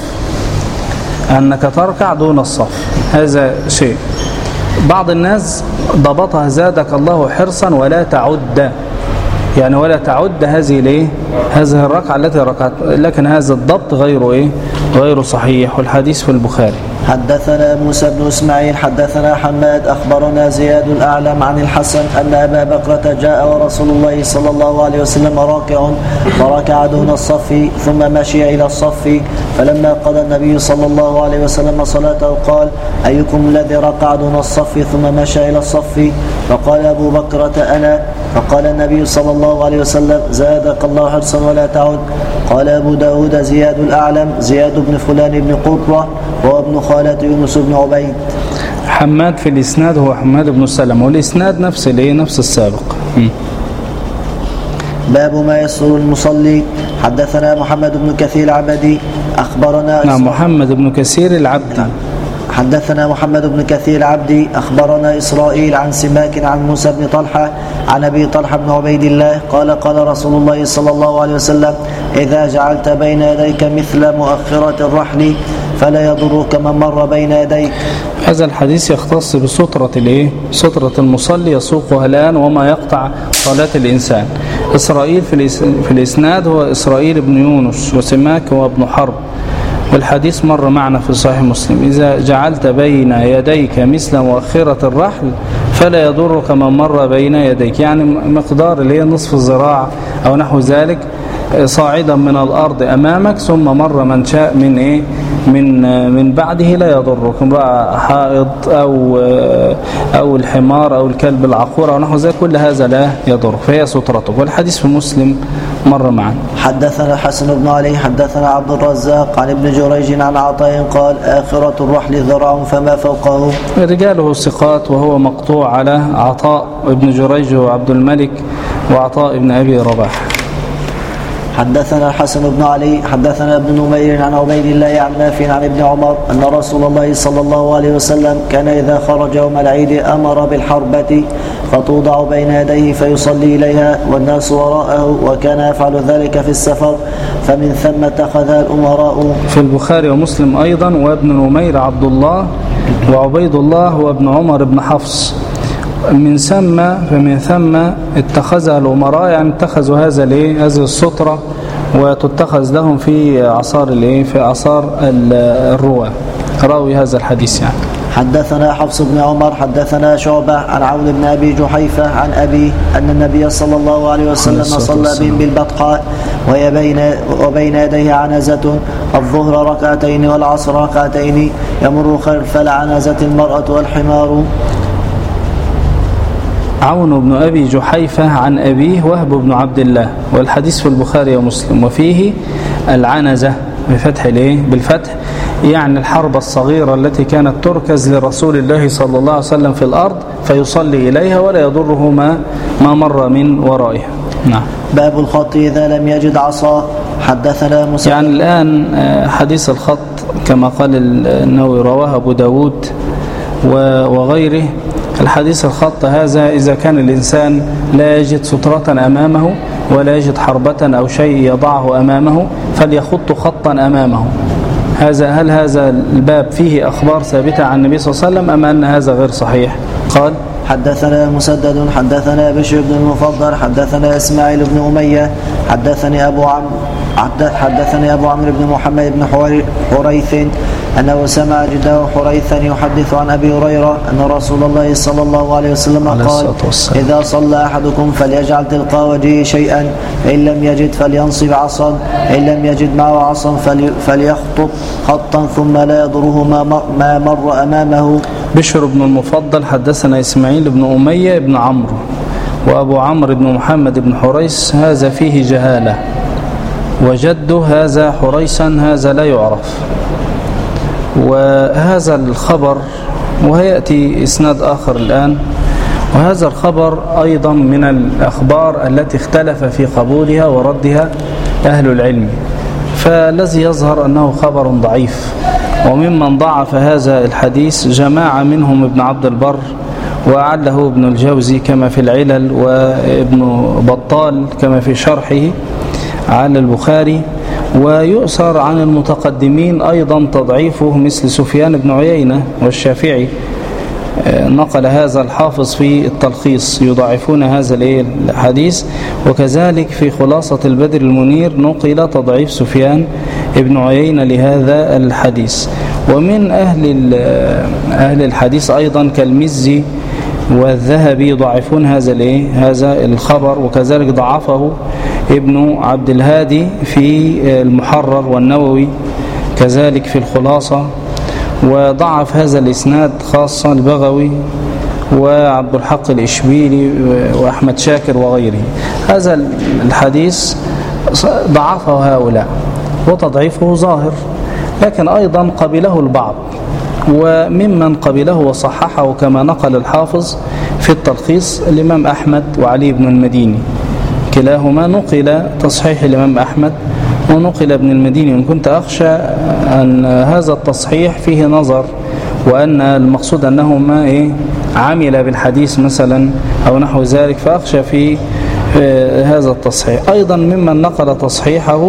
S1: أنك تركع دون الصف. هذا شيء بعض الناس ضبطها زادك الله حرصا ولا تعد، يعني ولا تعد هذه الركعة التي ركعت، لكن هذا الضبط غير صحيح، والحديث في البخاري.
S2: حدثنا موسى بن إسماعيل حدثنا حماد أخبرنا زياد الأعلم عن الحسن أن أبا بكرة جاء ورسول الله صلى الله عليه وسلم راكع فركع دون الصف ثم مشي إلى الصف، فلما قضى النبي صلى الله عليه وسلم صلاته قال أيكم الذي ركع دون الصف ثم مشى إلى الصف؟ فقال أبو بكرة أنا. فقال النبي صلى الله عليه وسلم زادك الله حرصا ولا تعد. قال أبو داود زياد الأعلم زياد بن فلان بن قطرة وهو ابن خالة يونس بن عبيد.
S1: حماد في الإسناد هو حماد بن سلمة، والإسناد نفس السابق.
S2: باب ما يسر المصلي. حدثنا محمد بن كثير العبدي أخبرنا
S1: محمد بن كثير العبدي
S2: حدثنا محمد بن كثير العبدي أخبرنا إسرائيل عن سماك عن موسى بن طلحة عن أبي طلحة بن عبيد الله قال رسول الله صلى الله عليه وسلم إذا جعلت بين يديك مثل مؤخرة الرحل فلا يضرك من مر بين يديك.
S1: هذا الحديث يختص بسترة المصلي يسوقها الآن وما يقطع صلاة الإنسان. إسرائيل في الإسناد هو إسرائيل بن يونس، وسماك هو ابن حرب، والحديث مر معنا في صحيح مسلم. إذا جعلت بين يديك مثل مؤخرة الرحل فلا يضرك من مر بين يديك، يعني مقدار نصف الذراع أو نحو ذلك صاعدا من الأرض أمامك، ثم مر من شاء من بعده لا يضرك، امرأة حائض أو الحمار أو الكلب العقور أو نحو ذلك، كل هذا لا يضرك، فهي سترتك. والحديث في مسلم مر معنا.
S2: حدثنا الحسن بن علي حدثنا عبد الرزاق عن ابن جريج عن عطاء قال آخرة الرحل ذراع فما فوقه.
S1: رجاله ثقات، وهو مقطوع على عطاء ابن جريج وعبد الملك وعطاء ابن أبي رباح.
S2: حدثنا الحسن بن علي حدثنا ابن نمير عن عبيد الله عن نافع عن ابن عمر أن رسول الله صلى الله عليه وسلم كان إذا خرج يوم العيد أمر بالحربة فتوضع بين يديه فيصلي إليها والناس وراءه، وكان يفعل ذلك في السفر، فمن ثم اتخذها الأمراء.
S1: في البخاري ومسلم أيضا. وابن نمير عبد الله، وعبيد الله وابن عمر بن حفص. فمن ثم اتخذها الأمراء، يعني اتخذوا هذه السترة وتتخذ لهم في أعصار الرواة، راوي هذا الحديث يعني.
S2: حدثنا حفص بن عمر حدثنا شعبة عن عون بن أبي جحيفة عن أبي أن النبي صلى الله عليه وسلم صلى بهم بالبطحاء وبين يديه عنزة، الظهر ركعتين والعصر ركعتين، يمر خلف العنزة المرأة والحمار.
S1: عون بن أبي جحيفة عن أبيه وهب بن عبد الله، والحديث في البخاري ومسلم. وفيه العنزة بالفتح، يعني الحربة الصغيرة التي كانت تركز لرسول الله صلى الله عليه وسلم في الأرض فيصلي إليها ولا يضره ما مر من ورائها. نعم.
S2: باب الخط إذا لم يجد عصا. حدثنا مسلم.
S1: يعني الآن حديث الخط كما قال النووي رواه أبو داود وغيره. الحديث الخط هذا إذا كان الإنسان لا يجد سترة أمامه ولا يجد حربة أو شيء يضعه أمامه فليخط خطا أمامه. هل هذا الباب فيه أخبار ثابتة عن النبي صلى الله عليه وسلم أم أن هذا غير صحيح؟ قال:
S2: حدثنا مسدد حدثنا بشر بن المفضل حدثنا إسماعيل بن أمية حدثني أبو عمرو بن محمد بن حريث أنه سمع جده حريثا يحدث عن أبي هريرة أن رسول الله صلى الله عليه وسلم قال: إذا صلى أحدكم فليجعل تلقاء وجهه شيئا، فإن لم يجد فلينصب عصا، إن لم يجد معه عصا فليخطب خطا ثم لا يضره ما مر أمامه.
S1: بشر بن المفضل حدثنا إسماعيل بن أمية بن عمرو، وأبو عمرو بن محمد بن حريث هذا فيه جهالة، وجده هذا حريثا هذا لا يعرف. وهذا الخبر وهيأتي إسناد آخر الآن، وهذا الخبر أيضا من الأخبار التي اختلف في قبولها وردها أهل العلم، فالذي يظهر أنه خبر ضعيف. وممن ضعف هذا الحديث جماعة منهم ابن عبد البر وأعله ابن الجوزي كما في العلل، وابن بطال كما في شرحه على البخاري. ويؤثر عن المتقدمين أيضا تضعيفه مثل سفيان بن عيينة والشافعي، نقل هذا الحافظ في التلخيص، يضعفون هذا الحديث. وكذلك في خلاصة البدر المنير نقل تضعيف سفيان بن عيينة لهذا الحديث. ومن أهل الحديث أيضا كالمزي والذهبي يضعفون هذا الخبر، وكذلك ضعفه ابن عبد الهادي في المحرر، والنووي كذلك في الخلاصة، وضعف هذا الإسناد خاصة البغوي وعبد الحق الإشبيلي وأحمد شاكر وغيره. هذا الحديث ضعفه هؤلاء وتضعيفه ظاهر، لكن أيضا قبله البعض، وممن قبله وصححه كما نقل الحافظ في التلخيص الإمام أحمد وعلي بن المديني، كلاهما نقل تصحيح الإمام أحمد ونقل ابن المديني. وإن كنت أخشى أن هذا التصحيح فيه نظر، وأن المقصود أنهما عمل بالحديث مثلا أو نحو ذلك، فأخشى في هذا التصحيح. أيضا ممن نقل تصحيحه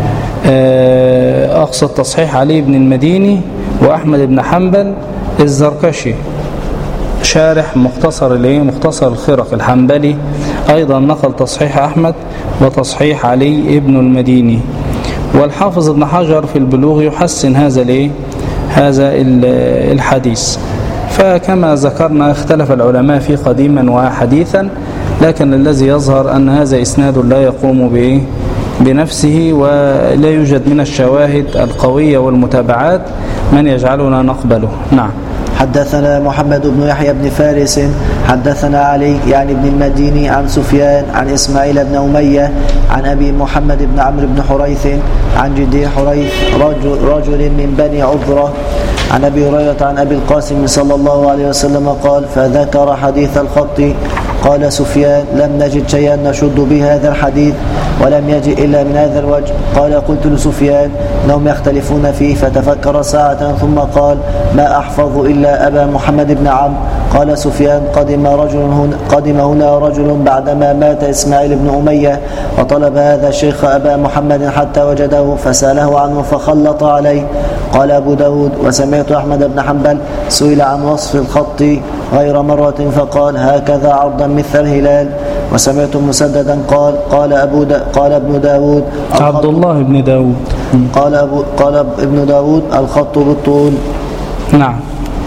S1: أقصد تصحيح علي بن المديني وأحمد بن حنبل الزركشي شارح مختصر الخرق الحنبلي، أيضا نقل تصحيح أحمد وتصحيح علي بن المديني. والحافظ ابن حجر في البلوغ يحسن هذا الحديث. فكما ذكرنا اختلف العلماء فيه قديما وحديثا، لكن الذي يظهر أن هذا إسناد لا يقوم بنفسه، ولا يوجد من الشواهد القوية والمتابعات من يجعلنا نقبله. نعم.
S2: حدثنا محمد بن يحيى بن فارس حدثنا علي يعني بن المديني عن سفيان عن إسماعيل بن أمية عن أبي محمد بن عمرو بن حريث عن جدي حريث رجل من بني عذرة عن أبي هريرة عن أبي القاسم صلى الله عليه وسلم قال فذكر حديث الخط. قال سفيان لم نجد شيئا نشد به هذا الحديث ولم يجئ إلا من هذا الوجه. قال قلت لسفيان إنهم يختلفون فيه فتفكر ساعة ثم قال ما أحفظ إلا أبا محمد بن عمرو. قال سفيان قدم هنا رجل بعدما مات إسماعيل بن أمية وطلب هذا الشيخ أبا محمد حتى وجده فسأله عنه فخلط عليه. قال أبو داود وسمعت أحمد بن حنبل سئل عن وصف الخط غير مرة فقال هكذا عرضا مثل الهلال. وسمعت مسددا قال ابن داود
S1: عبد الله بن داود
S2: قال ابن داود الخط بالطول.
S1: نعم.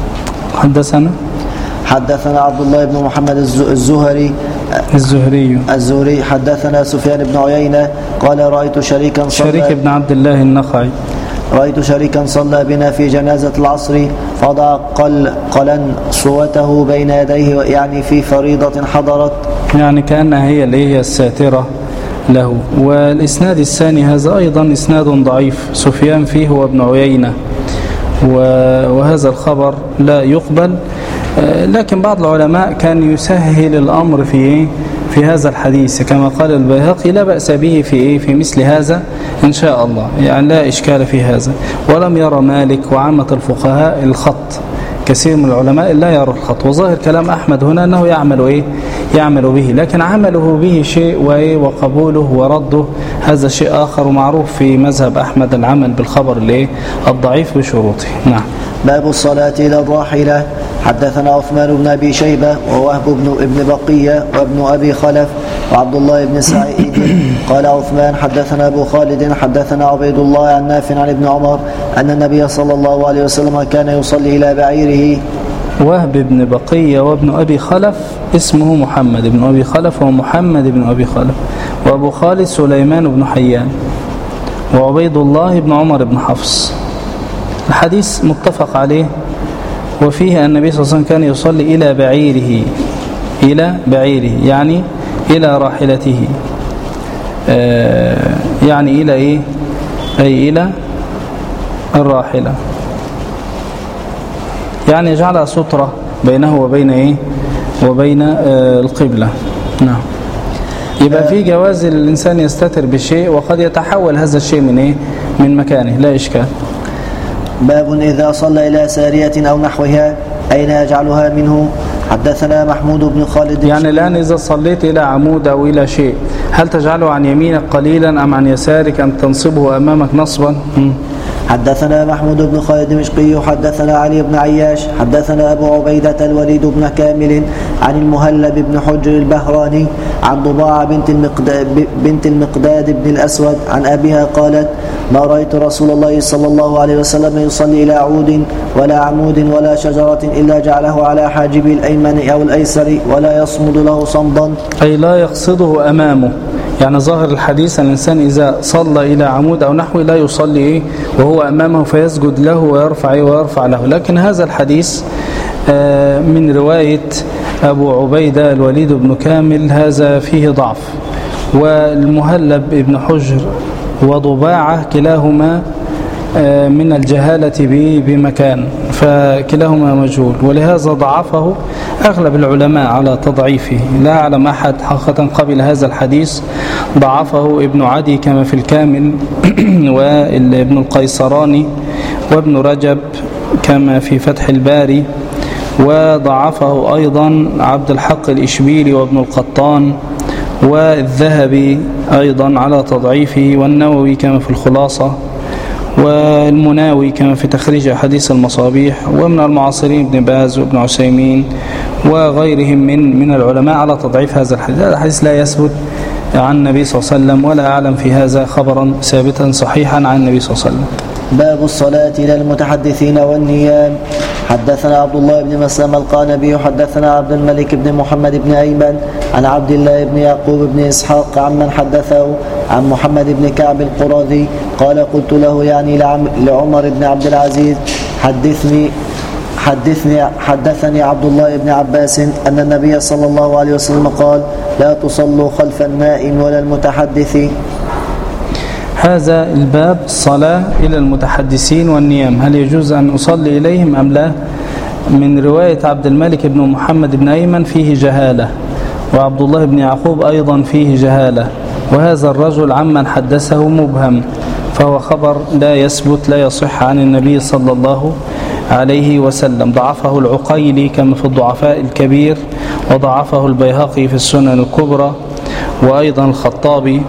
S2: حدثنا عبد الله بن محمد الزهري حدثنا سفيان بن عيينة قال رأيت شريك
S1: بن عبد الله النخعي
S2: رأيت شريكا صلى بنا في جنازة العصر فضع قلنسوته بين يديه يعني في فريضة حضرت
S1: يعني كأنها هي الساترة له. والإسناد الثاني هذا أيضا إسناد ضعيف سفيان فيه هو ابن عيينة وهذا الخبر لا يقبل. لكن بعض العلماء كان يسهل الأمر في هذا الحديث كما قال البيهقي لا بأس به في مثل هذا إن شاء الله يعني لا إشكال في هذا. ولم يرى مالك وعامة الفقهاء الخط كثير من العلماء لا يرى الخط. وظاهر كلام أحمد هنا أنه يعمل به لكن عمله به شيء وقبوله ورده هذا شيء آخر. ومعروف في مذهب أحمد العمل بالخبر الضعيف بشروطه. نعم.
S2: باب الصلاة إلى الراحلة. حدثنا عثمان بن أبي شيبة ووهب بن ابن بقية وابن أبي خلف وعبد الله بن سعيد. قال عثمان حدثنا أبو خالد حدثنا عبيد الله عن نافع عن ابن عمر أن النبي صلى الله عليه وسلم كان يصلي إلى بعيره.
S1: وهب بن بقية وابن أبي خلف اسمه محمد بن أبي خلف ومحمد بن أبي خلف. وأبو خالد سليمان بن حيان وعبيد الله بن عمر بن حفص. الحديث متفق عليه وفيه أن النبي صلى الله عليه وسلم كان يصلي إلى بعيره يعني إلى راحلته يعني إلى إيه أي إلى الراحلة يعني جعل سترة بينه وبين القبلة. نعم. يبقى في جواز الإنسان يستتر بشيء وقد يتحول هذا الشيء من مكانه لا إشكال.
S2: باب إذا صلى إلى سارية أو نحوها أين يجعلها منه. حدثنا محمود بن خالد
S1: يعني الآن إذا صليت إلى عمود أو إلى شيء هل تجعله عن يمينك قليلا أم عن يسارك أم تنصبه أمامك نصبا؟
S2: حدثنا محمود بن خالد دمشقي حدثنا علي بن عياش حدثنا أبو عبيدة الوليد بن كامل عن المهلب بن حجر البهراني عن ضباعة بنت المقداد بن الأسود عن أبيها قالت ما رأيت رسول الله صلى الله عليه وسلم يصلي إلى عود ولا عمود ولا شجرة إلا جعله على حاجبه الأيمن أو الأيسر ولا يصمد له صمدا
S1: أي لا يقصده أمامه. يعني ظاهر الحديث أن الإنسان إذا صلى إلى عمود أو نحوه لا يصلي وهو أمامه فيسجد له ويرفع له. لكن هذا الحديث من رواية أبو عبيدة الوليد بن كامل هذا فيه ضعف. والمهلب ابن حجر وضباعة كلاهما من الجهالة بمكان فكلاهما مجهول ولهذا ضعفه أغلب العلماء على تضعيفه. لا أعلم أحد حقيقة قبل هذا الحديث. ضعفه ابن عدي كما في الكامل وابن القيصراني وابن رجب كما في فتح الباري. وضعفه أيضا عبد الحق الإشبيلي وابن القطان والذهبي أيضا على تضعيفه والنووي كما في الخلاصة والمناوي كما في تخريج حديث المصابيح. ومن المعاصرين ابن باز وابن عثيمين وغيرهم من العلماء على تضعيف هذا الحديث. هذا الحديث لا يثبت عن النبي صلى الله عليه وسلم ولا أعلم في هذا خبرا ثابتا صحيحا عن النبي صلى الله عليه وسلم.
S2: باب الصلاة إلى المتحدثين والنيام. حدثنا عبد الله بن مسلم القانبي حدثنا عبد الملك بن محمد بن أيمن عن عبد الله بن يعقوب بن إسحاق عمن حدثه عن محمد بن كعب القرظي قال قلت له يعني لعمر بن عبد العزيز حدثني عبد الله بن عباس أن النبي صلى الله عليه وسلم قال لا تصلوا خلف النائم ولا المتحدث.
S1: هذا الباب الصلاة إلى المتحدثين والنيام، هل يجوز أن أصلي إليهم أم لا؟ من رواية عبد الملك بن محمد بن أيمن فيه جهالة، وعبد الله بن يعقوب أيضا فيه جهالة، وهذا الرجل عمن حدثه مبهم، فهو خبر لا يثبت لا يصح عن النبي صلى الله عليه وسلم. ضعفه العقيلي كما في الضعفاء الكبير، وضعفه البيهقي في السنن الكبرى، وأيضا الخطابي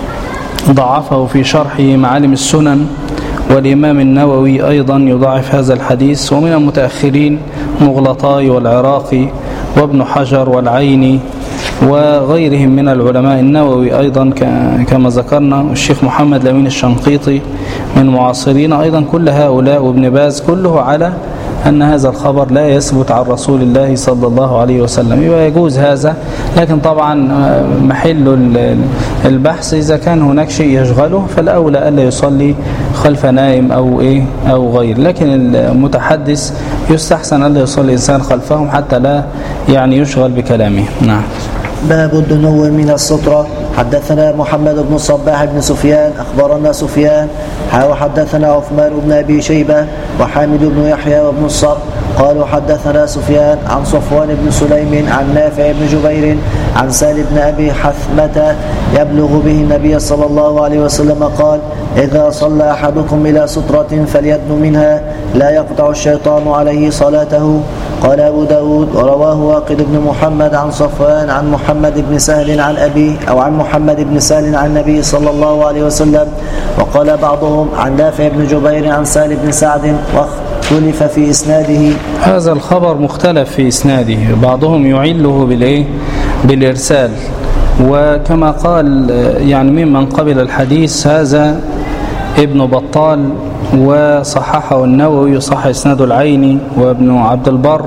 S1: ضعفه في شرحه معالم السنن، والإمام النووي أيضا يضعف هذا الحديث. ومن المتأخرين مغلطاي والعراقي وابن حجر والعيني وغيرهم من العلماء، النووي أيضا كما ذكرنا، الشيخ محمد لمين الشنقيطي من معاصرين أيضا، كل هؤلاء وابن باز كله على أن هذا الخبر لا يثبت عن رسول الله صلى الله عليه وسلم. يبقى يجوز هذا، لكن طبعا محل البحث إذا كان هناك شيء يشغله فالأولى ألا يصلي خلف نائم أو غير، لكن المتحدث يستحسن ألا يصلي الإنسان خلفهم حتى لا يشغل بكلامه. نعم.
S2: باب الدنو من السترة. حدثنا محمد بن الصباح بن سفيان أخبرنا سفيان وحدثنا عثمان بن أبي شيبة وحامد بن يحيى وابن الصب قالوا حدثنا سفيان عن صفوان بن سليم عن نافع بن جبير عن سالم بن أبي حثمة يبلغ به النبي صلى الله عليه وسلم قال إذا صلى أحدكم إلى سترة فليدن منها لا يقطع الشيطان عليه صلاته. قال أبو داود ورواه واقد بن محمد عن صفوان عن محمد بن سهل عن أبيه أو عن محمد بن سهل عن النبي صلى الله عليه وسلم. وقال بعضهم عن نافع بن جبير عن سهل بن سعد واختلف في إسناده.
S1: هذا الخبر مختلف في إسناده، بعضهم يعله بالإرسال، وكما قال ممن قبل الحديث هذا ابن بطال وصححه النووي، صح إسناد العيني وابن عبد البر،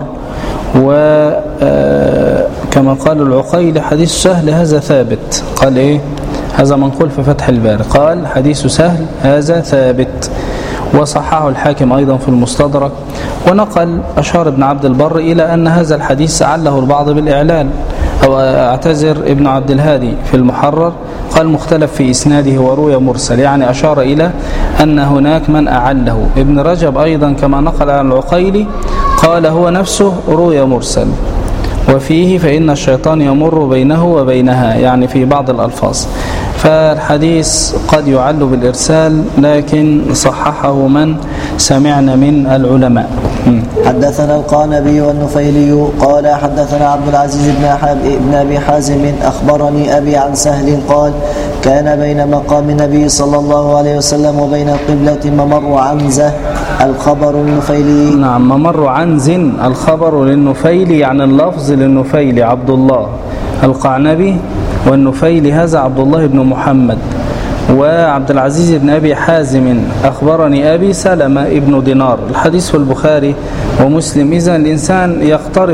S1: وكما قال العقيلي حديث سهل هذا ثابت. قال هذا منقول في فتح الباري، قال حديث سهل هذا ثابت، وصححه الحاكم أيضا في المستدرك. ونقل أشار ابن عبد البر إلى أن هذا الحديث عله البعض بالإعلال، أو اعتذر ابن عبد الهادي في المحرر قال مختلف في إسناده وروي مرسل، أشار إلى أن هناك من أعله. ابن رجب أيضا كما نقل عن العقيلي قال هو نفسه روي مرسل، وفيه فإن الشيطان يمر بينه وبينها، في بعض الألفاظ. فالحديث قد يعل بالإرسال، لكن صححه من سمعنا من العلماء.
S2: حدثنا القانبي والنفيلي قال حدثنا عبد العزيز بن أبي حازم أخبرني أبي عن سهل قال كان بين مقام النبي صلى الله عليه وسلم وبين القبلة ممر عنزة الخبر للنفيلي.
S1: نعم، ممر عنز الخبر للنفيلي، اللفظ للنفيلي عبد الله القعنبي، والنفيلي هذا عبد الله بن محمد. وعبد العزيز بن أبي حازم أخبرني أبي سلمة ابن دينار. الحديث في البخاري ومسلم. إذن الإنسان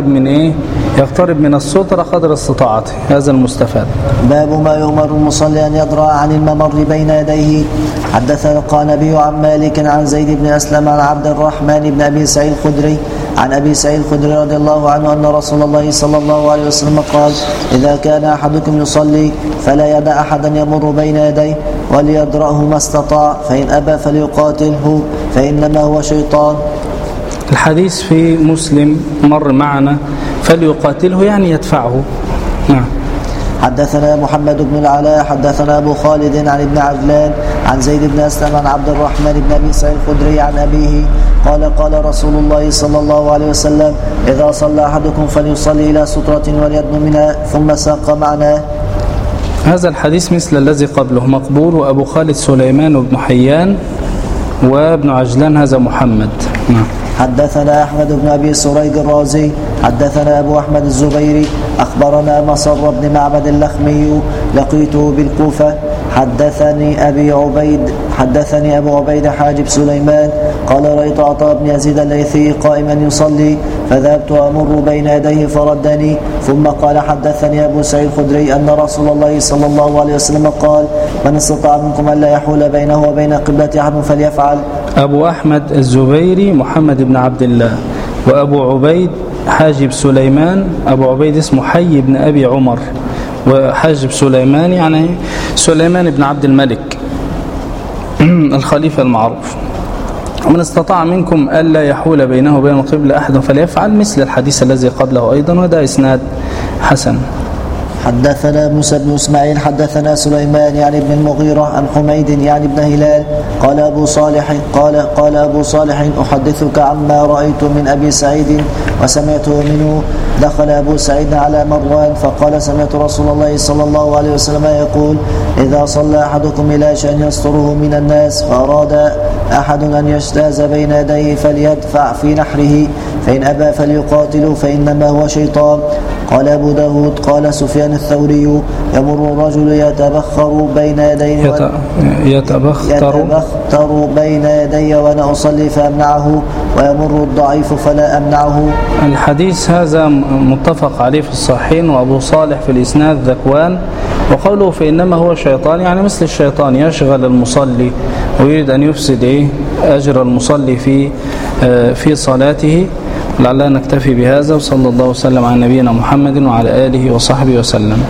S1: يقترب من السترة قدر استطاعته، هذا المستفاد.
S2: باب ما يؤمر المصلي أن يدرأ عن الممر بين يديه. حدثنا القانبي عن مالك عن زيد بن أسلم عن عبد الرحمن بن أبي سعيد الخدري عن أبي سعيد الخدري رضي الله عنه أن رسول الله صلى الله عليه وسلم قال إذا كان أحدكم يصلي فلا يدع أحدا يمر بين يديه وليدرأه ما استطاع، فإن أبى فليقاتله فإنما هو شيطان.
S1: الحديث في مسلم مر معنا، فليقاتله يدفعه. نعم.
S2: حدثنا محمد بن العلاء حدثنا أبو خالد عن ابن عجلان عن زيد بن أسلم عن عبد الرحمن بن أبي سعيد الخدري عن أبيه قال رسول الله صلى الله عليه وسلم إذا صلى أحدكم فليصلي إلى سترة وليدن منها ثم ساق معناه.
S1: هذا الحديث مثل الذي قبله مقبول. وأبو خالد سليمان بن حيان، وابن عجلان هذا محمد. نعم.
S2: حدثنا أحمد بن أبي سريج الرازي حدثنا أبو أحمد الزبيري أخبرنا مصر بن معبد اللخمي لقيته بالكوفة حدثني أبو عبيد حاجب سليمان قال رأيت عطاء بن يزيد الليثي قائما يصلي فذهبت أمر بين يديه فردني، ثم قال حدثني أبو سعيد الخدري أن رسول الله صلى الله عليه وسلم قال من استطاع منكم أن لا يحول بينه وبين قبلة أحد فليفعل.
S1: أبو أحمد الزبيري محمد بن عبد الله وأبو عبيد حاجب سليمان. أبو عبيد اسمه حي بن أبي عمر، وحاجب سليمان يعني سليمان بن عبد الملك الخليفة المعروف. ومن استطاع منكم ألا يحول بينه وبين القبلة أحد فليفعل، مثل الحديث الذي قبله أيضا، وده إسناد حسن.
S2: حدثنا موسى بن إسماعيل حدثنا سليمان يعني ابن المغيرة عن حميد يعني ابن هلال قال أبو صالح أحدثك عما رأيت من أبي سعيد وسمعته منه. دخل أبو سعيد على مروان فقال سمعت رسول الله صلى الله عليه وسلم يقول إذا صلى أحدكم إلى شيء يستره من الناس فأراد أحد أن يجتاز بين يديه فليدفع في نحره، فإن أبى فليقاتله فإنما هو شيطان. قال أبو داود قال سفيان الثوري يمر الرجل يتبختر بين يدي وأنا أصلي فأمنعه، ويمر الضعيف فلا أمنعه.
S1: الحديث هذا متفق عليه في الصحيحين، وأبو صالح في الإسناد ذكوان. وقوله فإنما هو شيطان يعني مثل الشيطان يشغل المصلي ويريد أن يفسد أجر المصلي في صلاته. لعلنا نكتفي بهذا، وصلى الله وسلم على نبينا محمد وعلى آله وصحبه وسلم.